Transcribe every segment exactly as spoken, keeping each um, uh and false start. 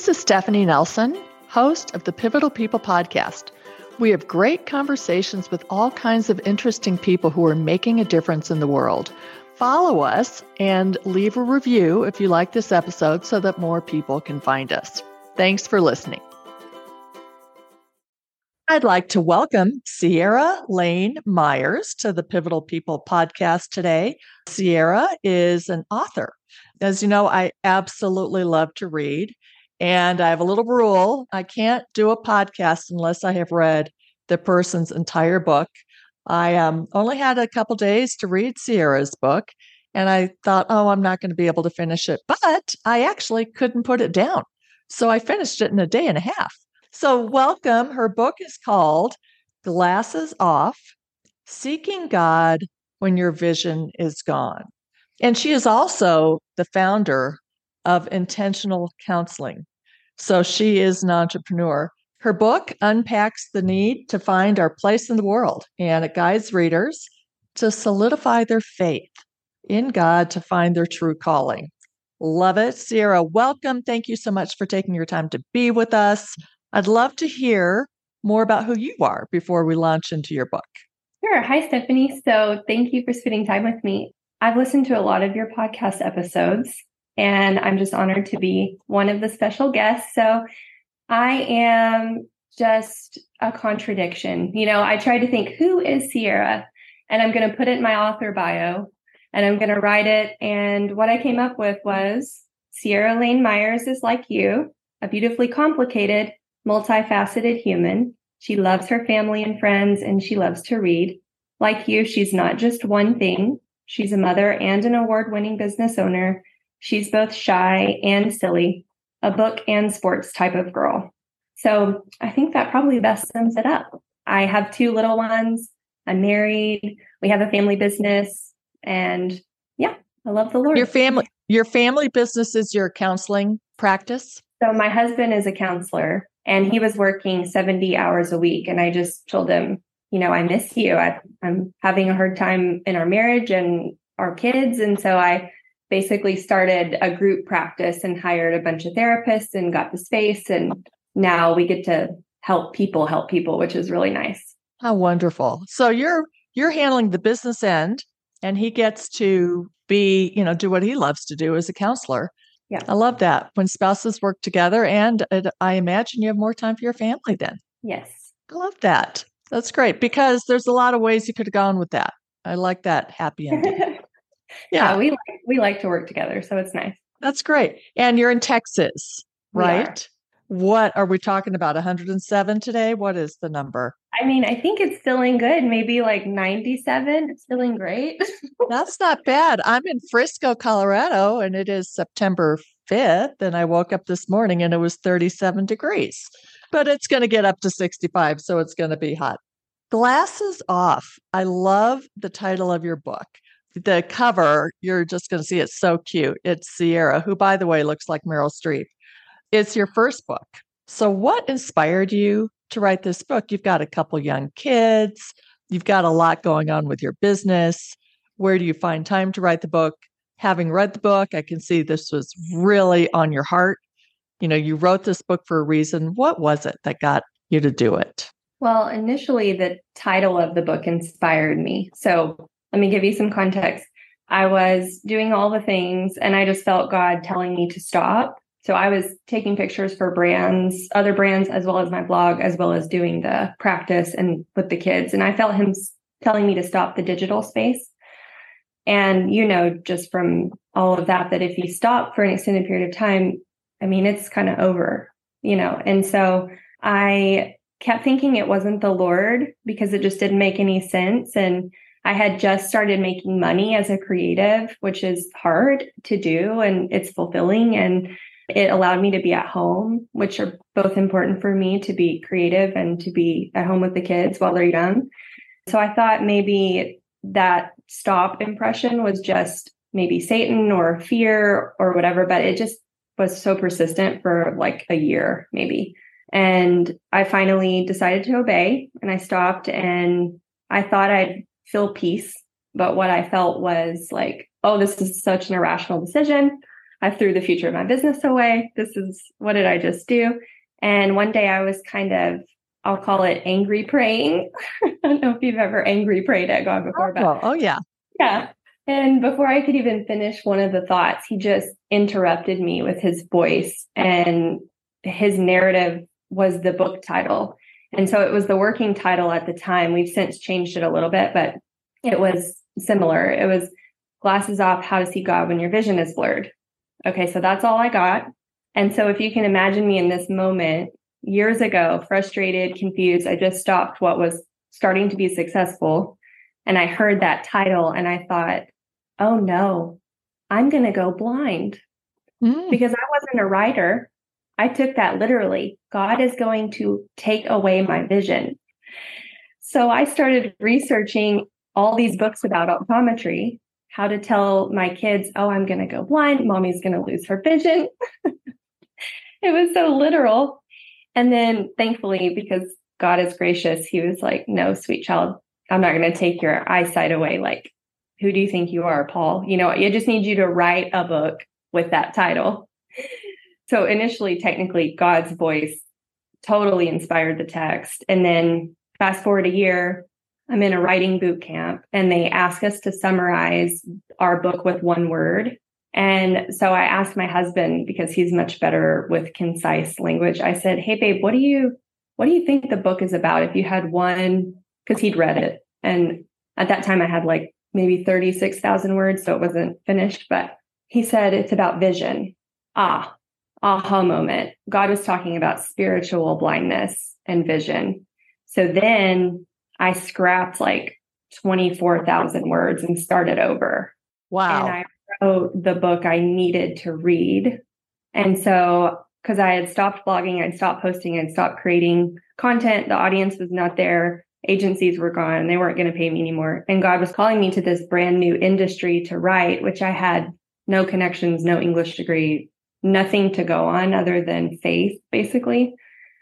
This is Stephanie Nelson, host of the Pivotal People podcast. We have great conversations with all kinds of interesting people who are making a difference in the world. Follow us and leave a review if you like this episode so that more people can find us. Thanks for listening. I'd like to welcome Sierra Lane Myers to the Pivotal People podcast today. Sierra is an author. As you know, I absolutely love to read, and I have a little rule. I can't do a podcast unless I have read the person's entire book. I um, only had a couple days to read Sierra's book, and I thought, oh, I'm not going to be able to finish it. But I actually couldn't put it down. So I finished it in a day and a half. So welcome. Her book is called Glasses Off, Seeking God When Your Vision is Gone. And she is also the founder of Intentional Counseling. So she is an entrepreneur. Her book unpacks the need to find our place in the world, and it guides readers to solidify their faith in God to find their true calling. Love it. Sierra, welcome. Thank you so much for taking your time to be with us. I'd love to hear more about who you are before we launch into your book. Sure. Hi, Stephanie. So thank you for spending time with me. I've listened to a lot of your podcast episodes, and I'm just honored to be one of the special guests. So I am just a contradiction. You know, I tried to think, who is Sierra? And I'm going to put it in my author bio, and I'm going to write it. And what I came up with was Sierra Lane Myers is like you, a beautifully complicated, multifaceted human. She loves her family and friends, and she loves to read. Like you, she's not just one thing. She's a mother and an award-winning business owner. She's both shy and silly, a book and sports type of girl. So I think that probably best sums it up. I have two little ones. I'm married. We have a family business. And yeah, I love the Lord. Your family, your family business is your counseling practice? So my husband is a counselor, and he was working seventy hours a week. And I just told him, you know, I miss you. I, I'm having a hard time in our marriage and our kids. And so I basically started a group practice and hired a bunch of therapists and got the space. And now we get to help people help people, which is really nice. How wonderful. So you're you're handling the business end, and he gets to be, you know, do what he loves to do as a counselor. Yeah. I love that. When spouses work together, and it, I imagine you have more time for your family then. Yes. I love that. That's great, because there's a lot of ways you could have gone with that. I like that happy ending. Yeah. yeah, we like, we like to work together, so it's nice. That's great. And you're in Texas, right? We are. What are we talking about? one hundred seven today? What is the number? I mean, I think it's feeling good. Maybe like ninety-seven. It's feeling great. That's not bad. I'm in Frisco, Colorado, and it is September fifth. And I woke up this morning and it was thirty-seven degrees. But it's going to get up to sixty-five, so it's going to be hot. Glasses Off. I love the title of your book. The cover, you're just going to see it's so cute. It's Sierra, who, by the way, looks like Meryl Streep. It's your first book. So what inspired you to write this book? You've got a couple young kids. You've got a lot going on with your business. Where do you find time to write the book? Having read the book, I can see this was really on your heart. You know, you wrote this book for a reason. What was it that got you to do it? Well, initially, the title of the book inspired me. So let me give you some context. I was doing all the things, and I just felt God telling me to stop. So I was taking pictures for brands, other brands, as well as my blog, as well as doing the practice and with the kids. And I felt him telling me to stop the digital space. And, you know, just from all of that, that if you stop for an extended period of time, I mean, it's kind of over, you know. And so I kept thinking it wasn't the Lord, because it just didn't make any sense. And I had just started making money as a creative, which is hard to do, and it's fulfilling. And it allowed me to be at home, which are both important for me, to be creative and to be at home with the kids while they're young. So I thought maybe that stop impression was just maybe Satan or fear or whatever, but it just was so persistent for like a year, maybe. And I finally decided to obey, and I stopped, and I thought I'd feel peace. But what I felt was like, oh, this is such an irrational decision. I threw the future of my business away. This is, what did I just do? And one day I was kind of, I'll call it angry praying. I don't know if you've ever angry prayed at God before, but Oh, oh yeah. yeah. And before I could even finish one of the thoughts, he just interrupted me with his voice, and his narrative was the book title. And so it was the working title at the time. We've since changed it a little bit, but it was similar. It was Glasses Off, How to See God When Your Vision is Blurred. Okay, so that's all I got. And so if you can imagine me in this moment, years ago, frustrated, confused, I just stopped what was starting to be successful. And I heard that title and I thought, oh no, I'm going to go blind mm. because I wasn't a writer. I took that literally. God is going to take away my vision. So I started researching all these books about optometry, how to tell my kids, oh, I'm going to go blind. Mommy's going to lose her vision. It was so literal. And then thankfully, because God is gracious, he was like, no, sweet child, I'm not going to take your eyesight away. Like, who do you think you are, Paul? You know, I just need you to write a book with that title. So initially, technically, God's voice totally inspired the text. And then fast forward a year, I'm in a writing boot camp and they ask us to summarize our book with one word. And so I asked my husband, because he's much better with concise language. I said, hey, babe, what do you, what do you think the book is about? If you had one, because he'd read it. And at that time I had like maybe thirty-six thousand words, so it wasn't finished, but he said, it's about vision. Ah, aha moment. God was talking about spiritual blindness and vision. So then I scrapped like twenty-four thousand words and started over. Wow. And I wrote the book I needed to read. And so, because I had stopped blogging, I'd stopped posting, I'd stopped creating content. The audience was not there. Agencies were gone. They weren't going to pay me anymore. And God was calling me to this brand new industry to write, which I had no connections, no English degree, nothing to go on other than faith, basically.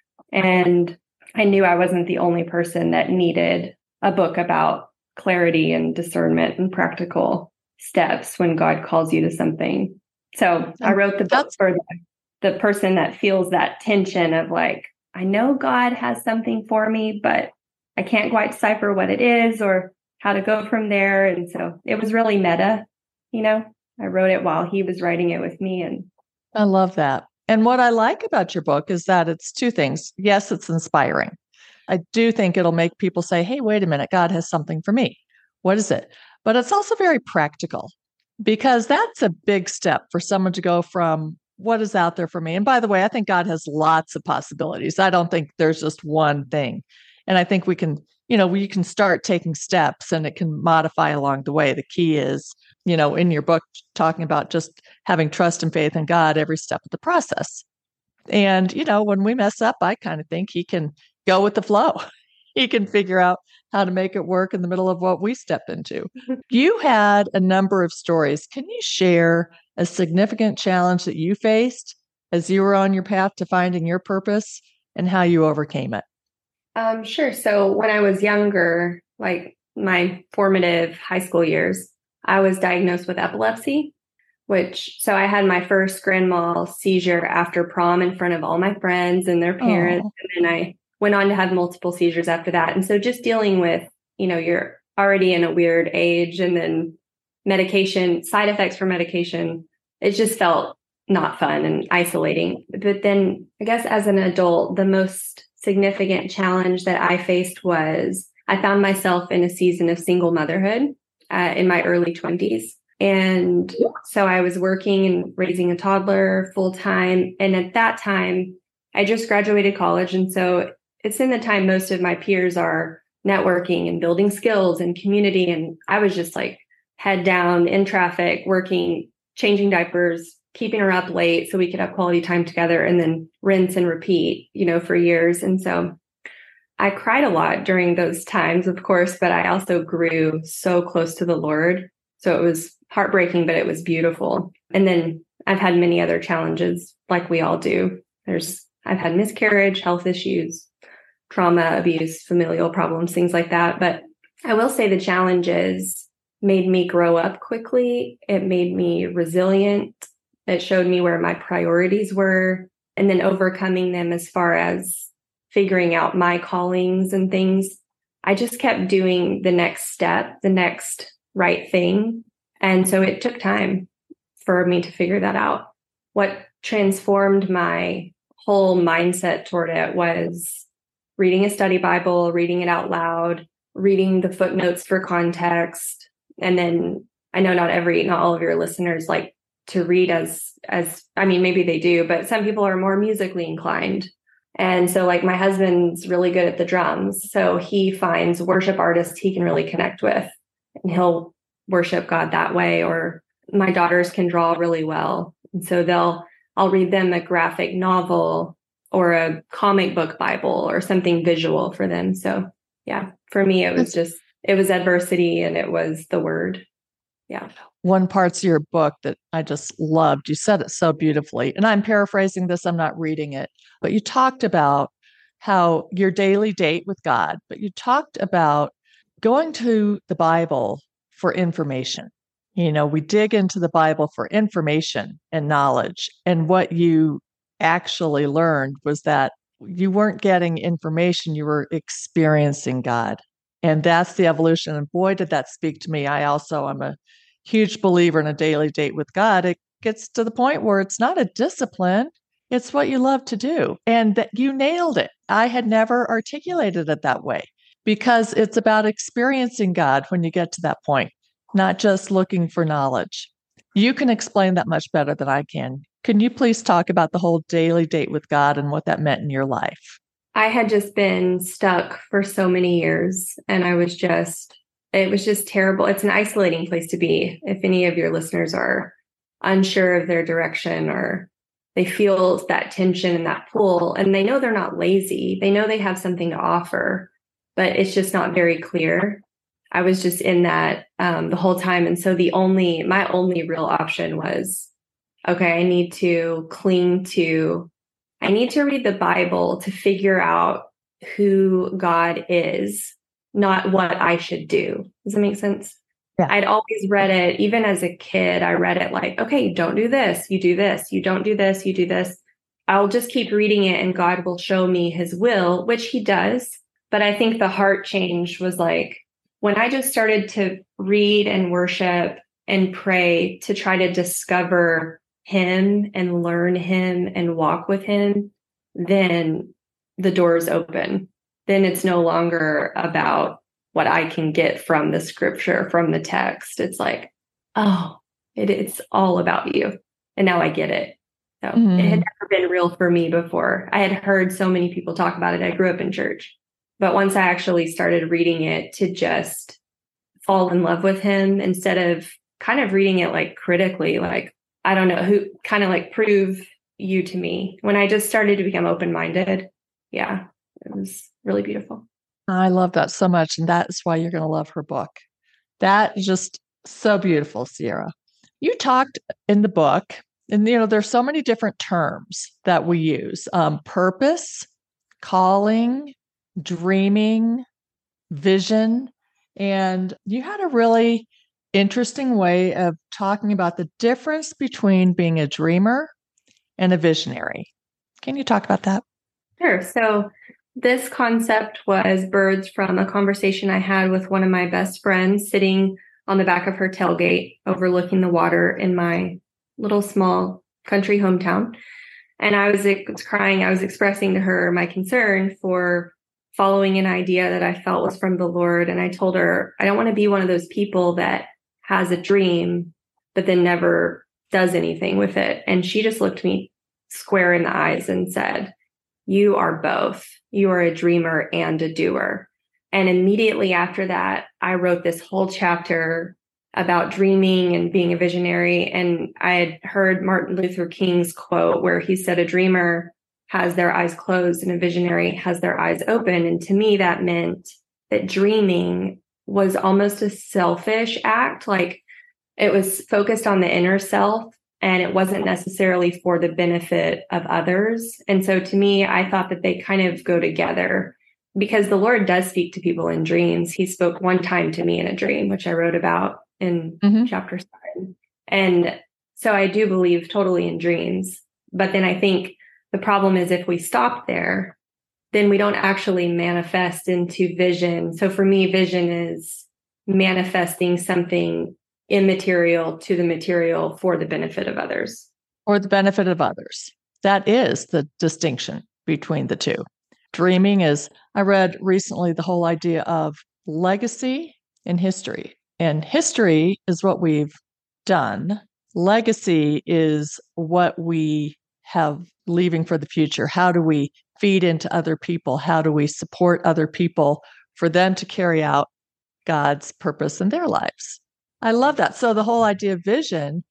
And I knew I wasn't the only person that needed a book about clarity and discernment and practical steps when God calls you to something. So I wrote the book for the, the person that feels that tension of like, I know God has something for me, but I can't quite decipher what it is or how to go from there. And so it was really meta, you know, I wrote it while he was writing it with me. And I love that. And what I like about your book is that it's two things. Yes, it's inspiring. I do think it'll make people say, hey, wait a minute, God has something for me. What is it? But it's also very practical, because that's a big step for someone to go from what is out there for me. And by the way, I think God has lots of possibilities. I don't think there's just one thing. And I think we can, you know, we can start taking steps and it can modify along the way. The key is, you know, in your book, talking about just having trust and faith in God every step of the process. And, you know, when we mess up, I kind of think he can go with the flow. He can figure out how to make it work in the middle of what we step into. You had a number of stories. Can you share a significant challenge that you faced as you were on your path to finding your purpose and how you overcame it? Um, sure. So when I was younger, like my formative high school years, I was diagnosed with epilepsy, which, so I had my first grand mal seizure after prom in front of all my friends and their parents. Oh. And then I went on to have multiple seizures after that. And so just dealing with, you know, you're already in a weird age and then medication, side effects for medication, it just felt not fun and isolating. But then I guess as an adult, the most significant challenge that I faced was I found myself in a season of single motherhood uh, in my early twenties. And so I was working and raising a toddler full time. And at that time, I just graduated college. And so it's in the time most of my peers are networking and building skills and community. And I was just like head down in traffic, working, changing diapers, keeping her up late so we could have quality time together, and then rinse and repeat, you know, for years. And so I cried a lot during those times, of course, but I also grew so close to the Lord. So it was heartbreaking, but it was beautiful. And then I've had many other challenges like we all do. There's, I've had miscarriage, health issues, trauma, abuse, familial problems, things like that. But I will say the challenges made me grow up quickly. It made me resilient. It showed me where my priorities were, and then overcoming them as far as figuring out my callings and things. I just kept doing the next step, the next right thing. And so it took time for me to figure that out. What transformed my whole mindset toward it was reading a study Bible, reading it out loud, reading the footnotes for context. And then I know not every, not all of your listeners like to read as, as, I mean, maybe they do, but some people are more musically inclined. And so like my husband's really good at the drums. So he finds worship artists he can really connect with, and he'll worship God that way. Or my daughters can draw really well. And so they'll, I'll read them a graphic novel or a comic book Bible or something visual for them. So yeah, for me, it was just, it was adversity and it was the word. Yeah. One parts of your book that I just loved, you said it so beautifully, and I'm paraphrasing this, I'm not reading it, but you talked about how your daily date with God, but you talked about going to the Bible for information. You know, we dig into the Bible for information and knowledge. And what you actually learned was that you weren't getting information, you were experiencing God. And that's the evolution. And boy, did that speak to me. I also am a huge believer in a daily date with God. It gets to the point where it's not a discipline, it's what you love to do. And that you nailed it. I had never articulated it that way, because it's about experiencing God when you get to that point, not just looking for knowledge. You can explain that much better than I can. Can you please talk about the whole daily date with God and what that meant in your life? I had just been stuck for so many years, and I was just, it was just terrible. It's an isolating place to be. If any of your listeners are unsure of their direction, or they feel that tension and that pull, and they know they're not lazy, they know they have something to offer, but it's just not very clear. I was just in that um, the whole time. And so the only, my only real option was, okay, I need to cling to, I need to read the Bible to figure out who God is, not what I should do. Does that make sense? Yeah. I'd always read it, even as a kid, I read it like, okay, don't do this, you do this, you don't do this, you do this. I'll just keep reading it and God will show me his will, which he does. But I think the heart change was like, when I just started to read and worship and pray to try to discover him and learn him and walk with him, then the doors open. Then it's no longer about what I can get from the scripture, from the text. It's like, oh, it, it's all about you. And now I get it. So mm-hmm. It had never been real for me before. I had heard so many people talk about it. I grew up in church. But once I actually started reading it to just fall in love with him, instead of kind of reading it like critically, like, I don't know, who kind of like prove you to me. When I just started to become open-minded, yeah, it was really beautiful. I love that so much. And that is why you're going to love her book. That is just so beautiful, Sierra. You talked in the book, and you know, there's so many different terms that we use. Um, purpose, calling, dreaming, vision. And you had a really interesting way of talking about the difference between being a dreamer and a visionary. Can you talk about that? Sure. So this concept was birthed from a conversation I had with one of my best friends sitting on the back of her tailgate overlooking the water in my little small country hometown. And I was, was crying. I was expressing to her my concern for following an idea that I felt was from the Lord. And I told her, I don't want to be one of those people that has a dream, but then never does anything with it. And she just looked me square in the eyes and said, you are both. You are a dreamer and a doer. And immediately after that, I wrote this whole chapter about dreaming and being a visionary. And I had heard Martin Luther King's quote where he said, a dreamer has their eyes closed and a visionary has their eyes open. And to me, that meant that dreaming was almost a selfish act. Like it was focused on the inner self and it wasn't necessarily for the benefit of others. And so to me, I thought that they kind of go together because the Lord does speak to people in dreams. He spoke one time to me in a dream, which I wrote about in mm-hmm. chapter seven. And So I do believe totally in dreams. But then I think the problem is if we stop there, then we don't actually manifest into vision. So for me, vision is manifesting something immaterial to the material for the benefit of others. Or the benefit of others. That is the distinction between the two. Dreaming is, I read recently the whole idea of legacy and history. And history is what we've done. Legacy is what we have leaving for the future. How do we feed into other people? How do we support other people for them to carry out God's purpose in their lives? I love that. So the whole idea of vision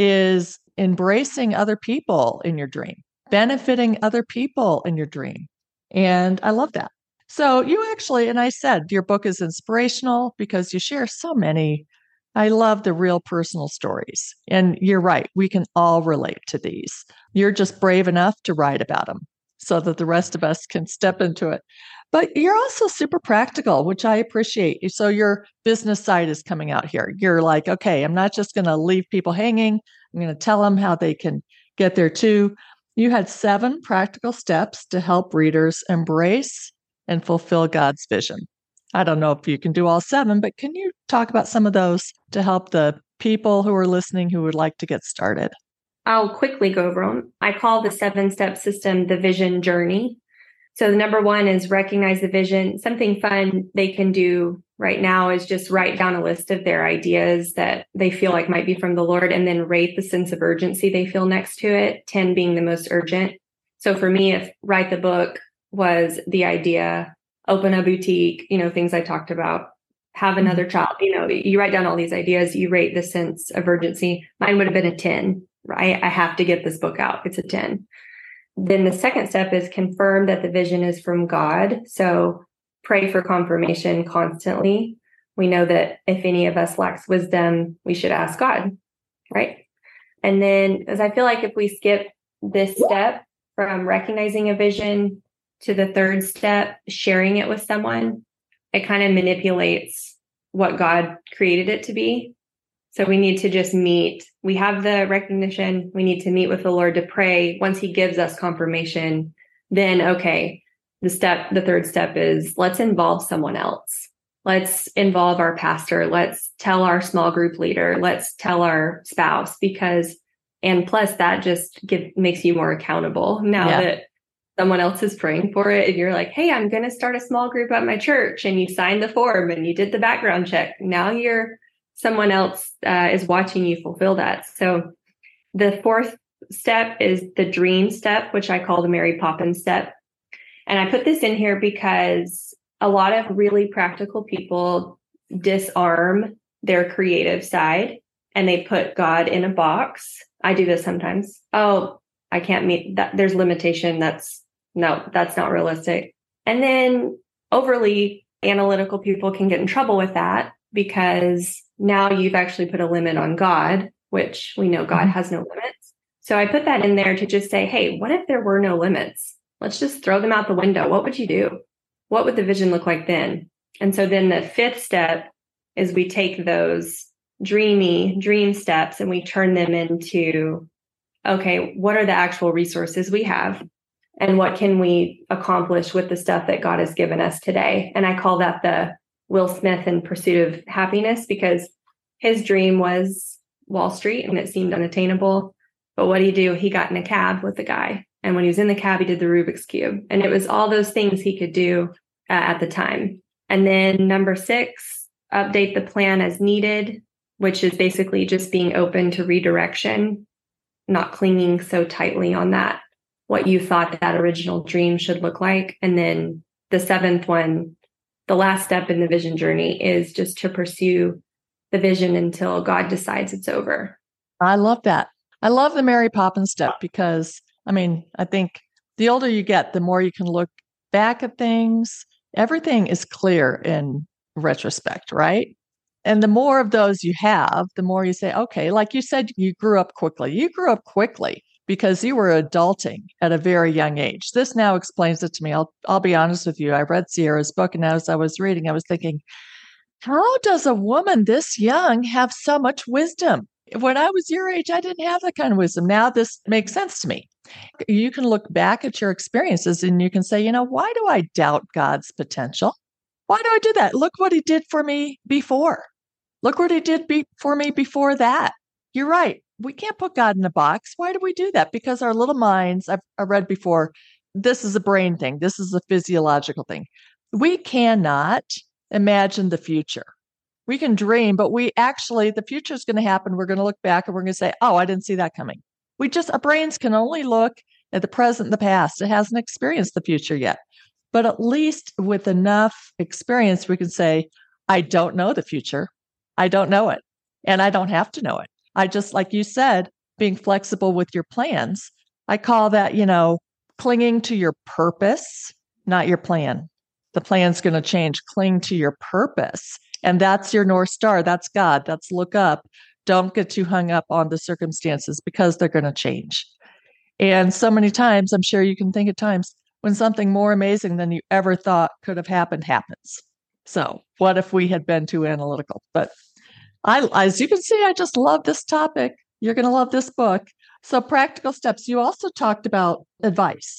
is embracing other people in your dream, benefiting other people in your dream. And I love that. So you actually, and I said, your book is inspirational because you share so many. I love the real personal stories. And you're right. We can all relate to these. You're just brave enough to write about them so that the rest of us can step into it. But you're also super practical, which I appreciate. So your business side is coming out here. You're like, okay, I'm not just going to leave people hanging. I'm going to tell them how they can get there too. You had seven practical steps to help readers embrace and fulfill God's vision. I don't know if you can do all seven, but can you talk about some of those to help the people who are listening who would like to get started? I'll quickly go over them. I call the seven-step system the vision journey. So the number one is recognize the vision. Something fun they can do right now is just write down a list of their ideas that they feel like might be from the Lord and then rate the sense of urgency they feel next to it, ten being the most urgent. So for me, if write the book was the idea, open a boutique, you know, things I talked about, have another child, you know, you write down all these ideas, you rate the sense of urgency. Mine would have been a ten, right? I have to get this book out. It's a ten. Then the second step is confirm that the vision is from God. So pray for confirmation constantly. We know that if any of us lacks wisdom, we should ask God, right? And then, as I feel like if we skip this step from recognizing a vision to the third step, sharing it with someone, it kind of manipulates what God created it to be. So we need to just meet. We have the recognition. We need to meet with the Lord to pray. Once he gives us confirmation, then, okay, the step, the third step is let's involve someone else. Let's involve our pastor. Let's tell our small group leader. Let's tell our spouse because, and plus that just give, makes you more accountable now yeah. that someone else is praying for it. If you're like, hey, I'm going to start a small group at my church and you signed the form and you did the background check. Now you're someone else uh, is watching you fulfill that. So the fourth step is the dream step, which I call the Mary Poppins step. And I put this in here because a lot of really practical people disarm their creative side and they put God in a box. I do this sometimes. Oh, I can't meet that. There's limitation. That's no, that's not realistic. And then overly analytical people can get in trouble with that because now you've actually put a limit on God, which we know God has no limits. So I put that in there to just say, hey, what if there were no limits? Let's just throw them out the window. What would you do? What would the vision look like then? And so then the fifth step is we take those dreamy dream steps and we turn them into, okay, what are the actual resources we have? And what can we accomplish with the stuff that God has given us today? And I call that the Will Smith in Pursuit of Happiness because his dream was Wall Street and it seemed unattainable. But what did he do? He got in a cab with the guy. And when he was in the cab, he did the Rubik's Cube. And it was all those things he could do uh, at the time. And then number six, update the plan as needed, which is basically just being open to redirection, not clinging so tightly on that, what you thought that original dream should look like. And then the seventh one, the last step in the vision journey is just to pursue the vision until God decides it's over. I love that. I love the Mary Poppins step because, I mean, I think the older you get, the more you can look back at things. Everything is clear in retrospect, right? And the more of those you have, the more you say, okay, like you said, you grew up quickly. You grew up quickly because you were adulting at a very young age. This now explains it to me. I'll, I'll be honest with you. I read Sierra's book, and as I was reading, I was thinking, how does a woman this young have so much wisdom? When I was your age, I didn't have that kind of wisdom. Now this makes sense to me. You can look back at your experiences and you can say, you know, why do I doubt God's potential? Why do I do that? Look what he did for me before. Look what he did be- for me before that. You're right. We can't put God in a box. Why do we do that? Because our little minds, I've, I've read before, this is a brain thing. This is a physiological thing. We cannot imagine the future. We can dream, but we actually, the future is going to happen. We're going to look back and we're going to say, oh, I didn't see that coming. We just, our brains can only look at the present and the past. It hasn't experienced the future yet. But at least with enough experience, we can say, I don't know the future. I don't know it. And I don't have to know it. I just, like you said, being flexible with your plans. I call that, you know, clinging to your purpose, not your plan. The plan's going to change. Cling to your purpose. And that's your North Star. That's God. That's look up. Don't get too hung up on the circumstances because they're going to change. And so many times, I'm sure you can think of times when something more amazing than you ever thought could have happened happens. So what if we had been too analytical? But I, as you can see, I just love this topic. You're going to love this book. So practical steps. You also talked about advice.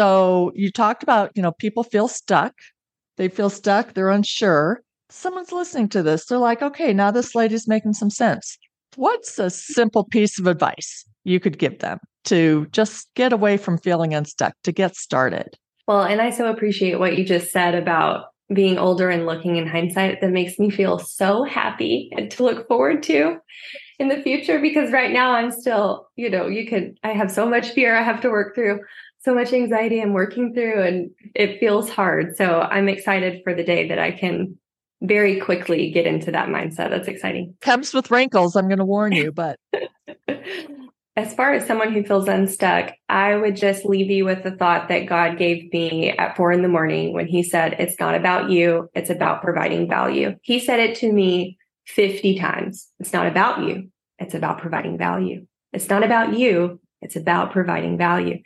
So you talked about, you know, people feel stuck. They feel stuck. They're unsure. Someone's listening to this. They're like, okay, now this lady's making some sense. What's a simple piece of advice you could give them to just get away from feeling unstuck, to get started? Well, and I so appreciate what you just said about being older and looking in hindsight. That makes me feel so happy and to look forward to in the future, because right now I'm still, you know, you could, I have so much fear I have to work through, so much anxiety I'm working through, and it feels hard. So I'm excited for the day that I can very quickly get into that mindset. That's exciting. Comes with wrinkles, I'm going to warn you, but as far as someone who feels unstuck, I would just leave you with the thought that God gave me at four in the morning when he said, it's not about you, it's about providing value. He said it to me fifty times. It's not about you, it's about providing value. It's not about you, it's about providing value.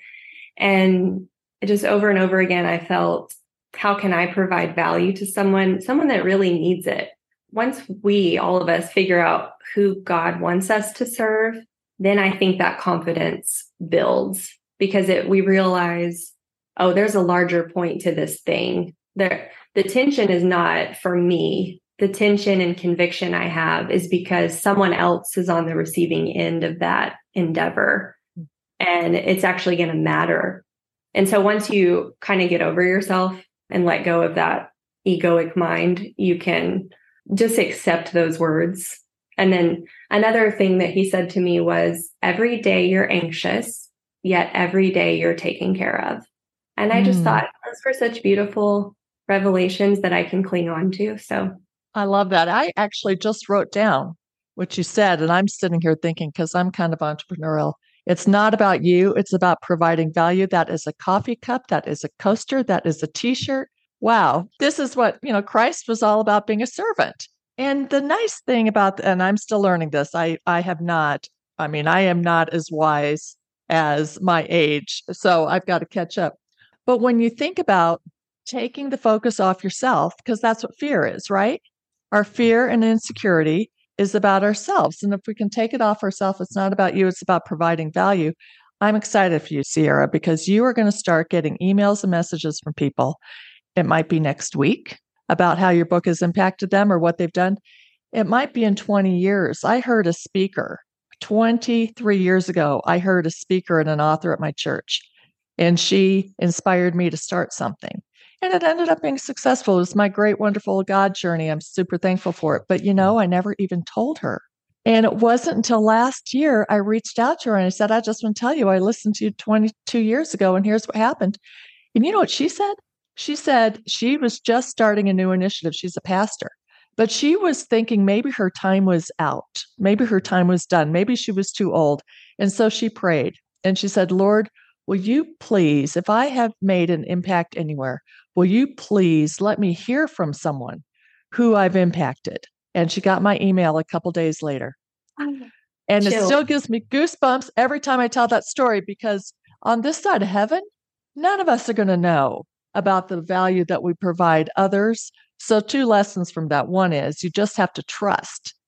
And just over and over again, I felt, how can I provide value to someone, someone that really needs it? Once we, all of us, figure out who God wants us to serve, then I think that confidence builds, because it, we realize, oh, there's a larger point to this thing. There, the tension is not for me. The tension and conviction I have is because someone else is on the receiving end of that endeavor, and it's actually going to matter. And so once you kind of get over yourself and let go of that egoic mind, you can just accept those words. And then another thing that he said to me was, every day you're anxious, yet every day you're taken care of. And I just mm. thought those were such beautiful revelations that I can cling on to. So I love that. I actually just wrote down what you said, and I'm sitting here thinking, because I'm kind of entrepreneurial, it's not about you. It's about providing value. That is a coffee cup. That is a coaster. That is a t-shirt. Wow. This is what, you know, Christ was all about, being a servant. And the nice thing about, and I'm still learning this, I, I have not, I mean, I am not as wise as my age, so I've got to catch up. But when you think about taking the focus off yourself, because that's what fear is, right? Our fear and insecurity is about ourselves. And if we can take it off ourselves, it's not about you, it's about providing value. I'm excited for you, Sierra, because you are going to start getting emails and messages from people. It might be next week about how your book has impacted them or what they've done. It might be in twenty years. I heard a speaker twenty-three years ago. I heard a speaker and an author at my church, and she inspired me to start something. And it ended up being successful. It was my great, wonderful God journey. I'm super thankful for it. But, you know, I never even told her. And it wasn't until last year I reached out to her and I said, I just want to tell you, I listened to you twenty-two years ago, and here's what happened. And you know what she said? She said she was just starting a new initiative. She's a pastor, but she was thinking maybe her time was out. Maybe her time was done. Maybe she was too old. And so she prayed and she said, Lord, will you please, if I have made an impact anywhere, will you please let me hear from someone who I've impacted? And she got my email a couple days later. And Chill. It still gives me goosebumps every time I tell that story, because on this side of heaven, none of us are going to know about the value that we provide others. So two lessons from that. One is you just have to trust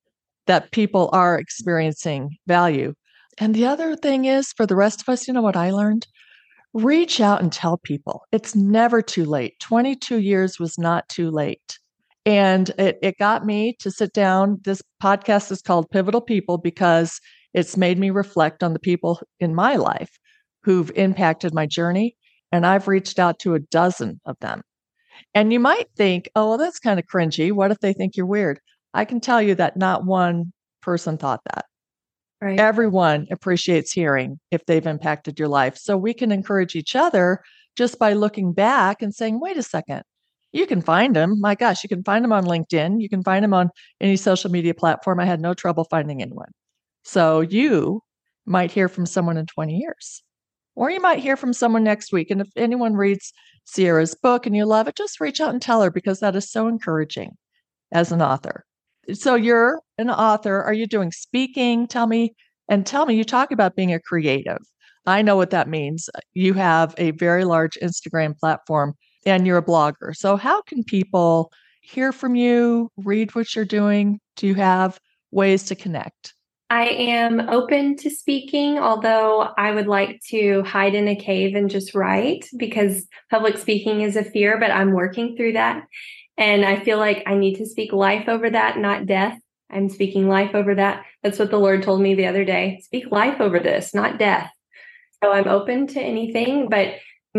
that people are experiencing value. And the other thing is, for the rest of us, you know what I learned? Reach out and tell people. It's never too late. twenty-two years was not too late. And it, it got me to sit down. This podcast is called Pivotal People because it's made me reflect on the people in my life who've impacted my journey. And I've reached out to a dozen of them. And you might think, oh, well, that's kind of cringy. What if they think you're weird? I can tell you that not one person thought that. Right. Everyone appreciates hearing if they've impacted your life. So we can encourage each other just by looking back and saying, wait a second, you can find them. My gosh, you can find them on LinkedIn. You can find them on any social media platform. I had no trouble finding anyone. So you might hear from someone in twenty years, or you might hear from someone next week. And if anyone reads Sierra's book and you love it, just reach out and tell her, because that is so encouraging as an author. So you're an author. Are you doing speaking? Tell me, and tell me, you talk about being a creative. I know what that means. You have a very large Instagram platform and you're a blogger. So how can people hear from you, read what you're doing? Do you have ways to connect? I am open to speaking, although I would like to hide in a cave and just write, because public speaking is a fear, but I'm working through that. And I feel like I need to speak life over that, not death. I'm speaking life over that. That's what the Lord told me the other day. Speak life over this, not death. So I'm open to anything, but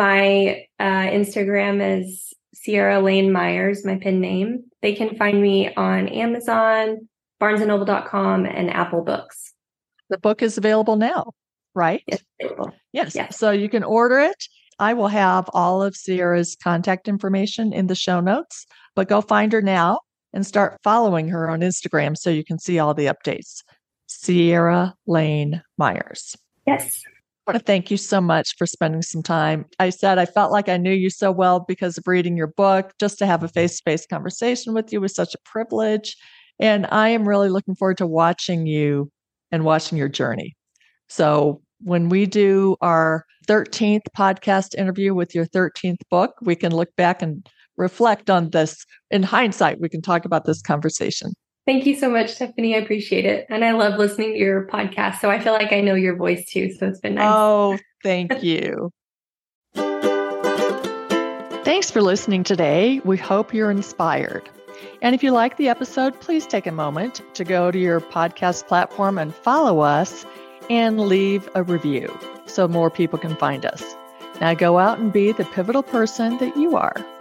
my uh, Instagram is Sierra Lane Myers, my pen name. They can find me on Amazon, barnes and noble dot com, and Apple Books. The book is available now, right? Yes. Available. Yes. Yes. So you can order it. I will have all of Sierra's contact information in the show notes, but go find her now and start following her on Instagram so you can see all the updates. Sierra Lane Myers. Yes. I want to thank you so much for spending some time. I said I felt like I knew you so well because of reading your book. Just to have a face-to-face conversation with you was such a privilege. And I am really looking forward to watching you and watching your journey. So when we do our thirteenth podcast interview with your thirteenth book, we can look back and reflect on this. In hindsight, we can talk about this conversation. Thank you so much, Stephanie. I appreciate it. And I love listening to your podcast. So I feel like I know your voice too. So it's been nice. Oh, thank you. Thanks for listening today. We hope you're inspired. And if you like the episode, please take a moment to go to your podcast platform and follow us and leave a review so more people can find us. Now go out and be the pivotal person that you are.